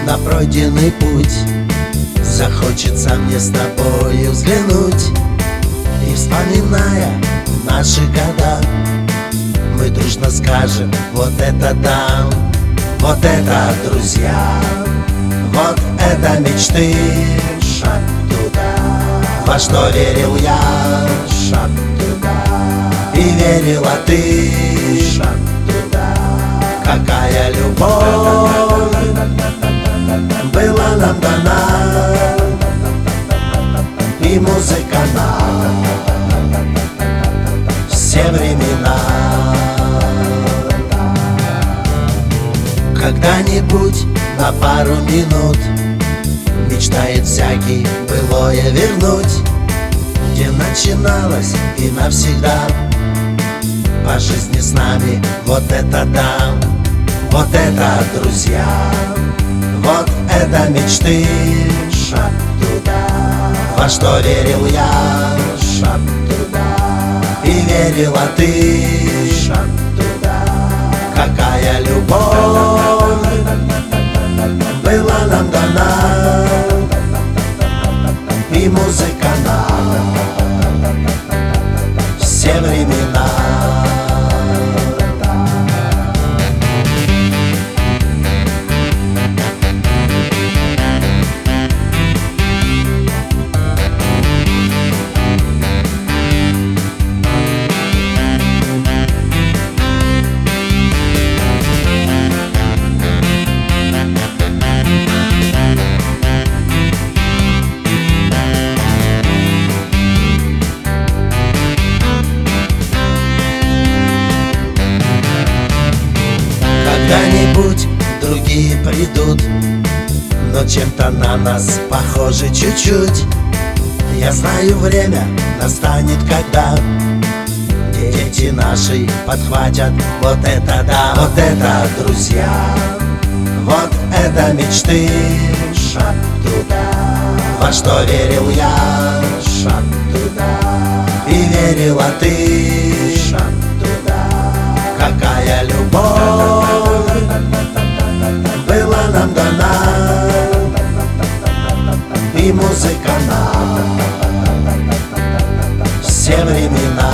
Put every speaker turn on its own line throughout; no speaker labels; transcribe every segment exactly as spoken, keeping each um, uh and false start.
на пройденный путь. Захочется мне с тобою взглянуть, и, вспоминая наши года, мы дружно скажем: вот это да, вот это друзья, вот это мечты. Шаг туда, во что верил я, шаг туда, и верила ты, шаг туда. Какая любовь была нам дана, и музыка на все времена. Когда-нибудь на пару минут мечтает всякий былое вернуть, где начиналось и навсегда по жизни с нами. Вот это да, вот это друзья, вот это мечты. Шаг туда, во что верил я, шаг туда, и верила ты, шаг туда. Какая любовь была нам дана, и музыка на все времена. Когда-нибудь другие придут, но чем-то на нас похожи чуть-чуть. Я знаю, время настанет, когда дети наши подхватят. Вот это да, вот это друзья, вот это мечты. Шаг туда, во что верил я, шаг туда, и верила ты, шаг туда. Какая любовь была нам дана, и музыка на все времена.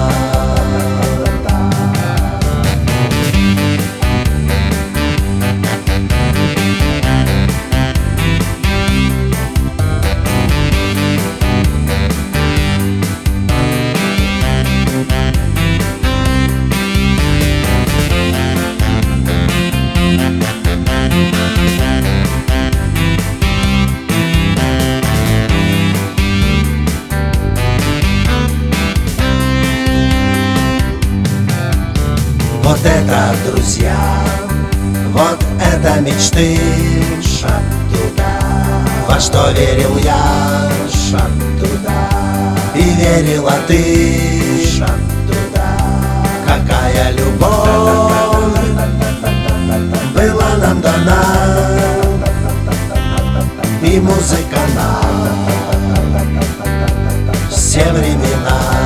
Вот это друзья, вот это мечты. Шаг туда, во что верил я, шаг туда, и верила ты, шаг туда. Какая любовь была нам дана, и музыка на все времена.